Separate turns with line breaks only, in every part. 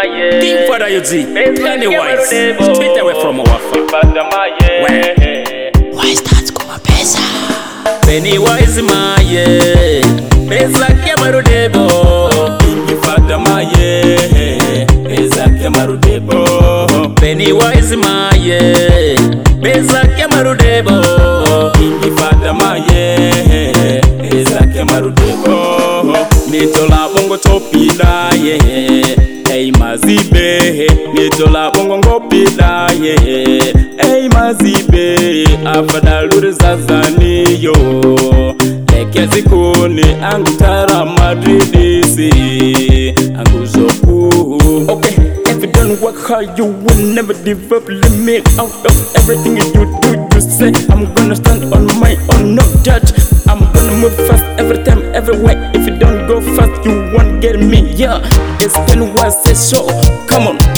Think for you see. Pennywise, straight away from our farm.
Why start kuma pesa?
Pennywise maye, pesa kemarudebo. Ingifata maye, pesa kemarudebo. Pennywise maye, pesa kemarudebo. Ingifata maye, pesa kemarudebo. Nitola bongo topila ye, hey mazibe. Nitola bongo ngopila ye, hey mazibe. Afadaluri zazani yo, leke zikuni angutara madridisi anguzoku. Okay, if you don't work hard, you will never develop limit. Out of everything you do, you say I'm gonna stand on my own, no judge. I'm gonna move fast every time, everywhere. If you don't go fast, you won't get me. Yeah, it's Pennywise say so. Come on.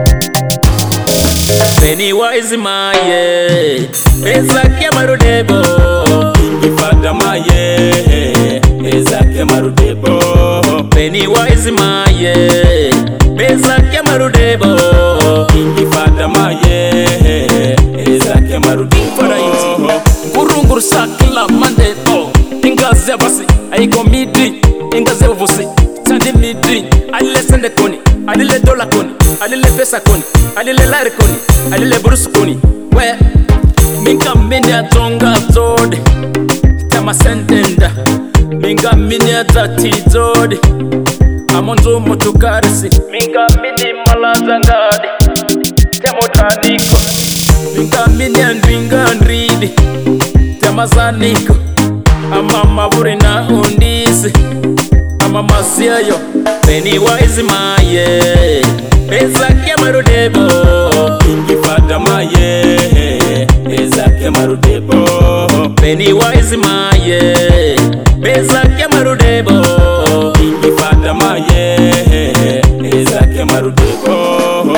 Pennywise maye, pesa kemarudebo. Ingifata maye, pesa kemarudebo. Pennywise maye, pesa kemarudebo. Ingifata maye, pesa kemarudebo. Ngurungur sakla mandebo. Ingaze basi, aiko midri. Ingaze vusi, sandi midri. Alile sende koni, alile dola koni, alile pesa koni, alile lari koni, alile burus koni. We, minga mini atonga zodi, tama sentenda. Minga mini atati zodi, amonzo motukarisi. Minga mini malazangadi, temo taniko. Minga mini andringa andridi, tama zaniko. Ama maburi na undisi, ama masiayo. Pennywise maye, pesa kemarudebo. Ingifata maye, pesa kemarudebo. Pennywise maye, pesa kemarudebo. Ingifata maye, pesa kemarudebo.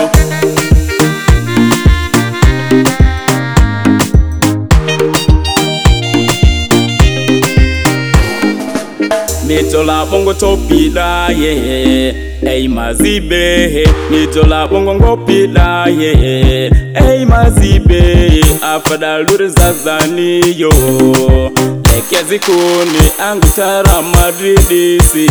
Nitola bongo topila ye, hey mazibe. Nitola bongo ngopila ye, hey mazibe. Afadaluri zazani yo, leke zikuni angutara madridisi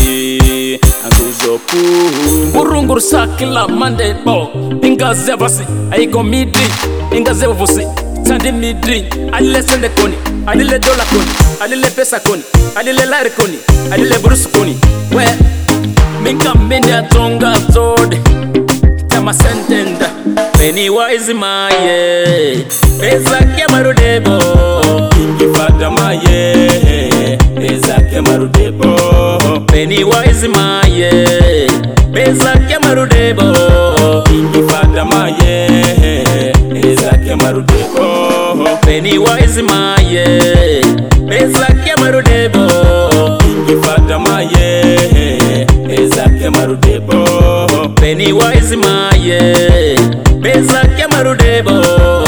anguzoku. Urungur sakila mandebo. Ingaze vasi, aiko midri. Ingaze vusi, sandi midri. Alile sende koni, alile dola koni, alile pesa koni, alile lari koni, alile burus koni. We, minga mini atonga zodi, tama sentenda. Pennywise maye, pesa kemarudebo. Ingifata maye, pesa kemarudebo. Pennywise maye, pesa kemarudebo. Ingifata maye, pesa kemarudebo. Pennywise maye, pesa kemarudebo. Ingifata maye, pesa kemarudebo. Pennywise maye, pesa kemarudebo.